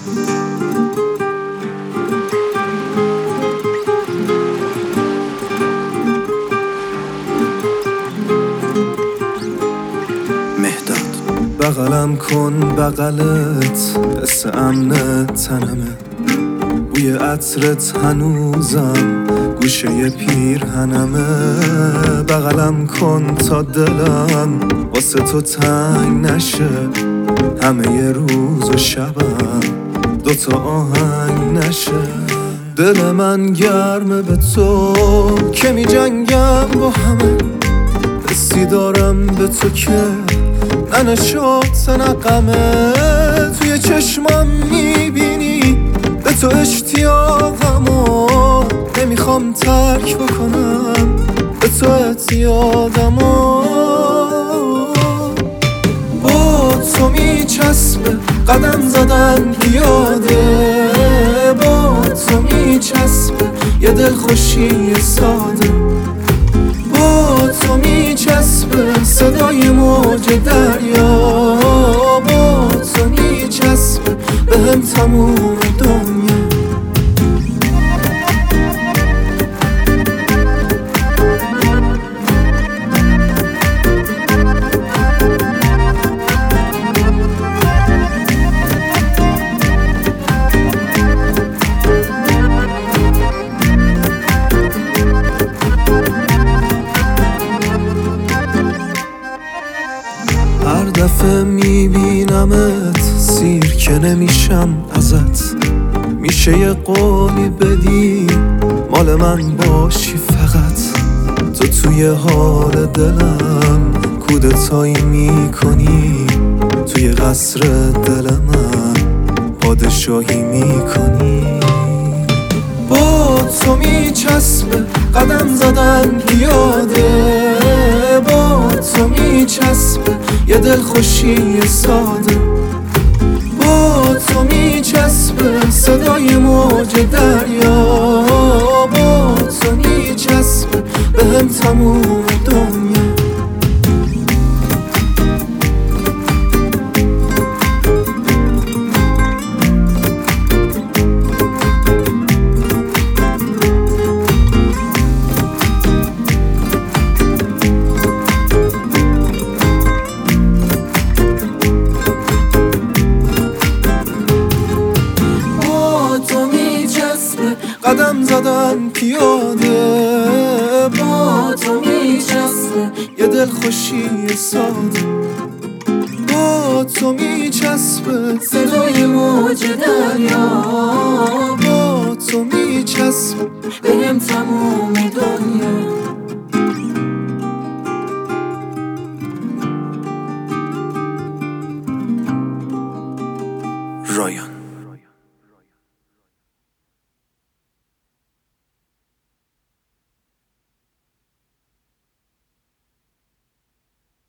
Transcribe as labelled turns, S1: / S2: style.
S1: بغلم کن بغلت حس امن تنمه، بوی عطرت هنوزم گوشه پیرهنمه. بغلم کن تا دلم واسه تو تنگ نشه، همه روز و شبم دوتا آهنگ نشه. دل من گرمه به تو که می جنگم با همه، حسی دارم به تو که ننشاد سنقمه. توی چشمم میبینی به تو اشتیاقمو، نمیخوام ترک بکنم به تو اعتیادمو. با تو میچسبه قدم زدن پیاده، با تو میچسبه یه دلخوشی ساده، با تو میچسبه صدای موج دریا، با تو میچسبه بهم تموم دنیا. هر دفعه میبینمت سیر که نمیشم ازت، میشه یه قولی بدی مال من باشی فقط. تو توی حال دلم کودتایی میکنی، توی قصر دل من پادشاهی میکنی. با تو میچسبه قدم زدن پیاده، با تو میچسبه یه دلخوشی ساده، با تو میچسبه صدای موج دریا، با تو میچسبه بهم تموم دنیا. قدم زدن پیاده، با تو میچسبه یه دلخوشی ساده، با تو میچسبه صدای موج دریا، با تو میچسبه بهم تموم دنیا. رایان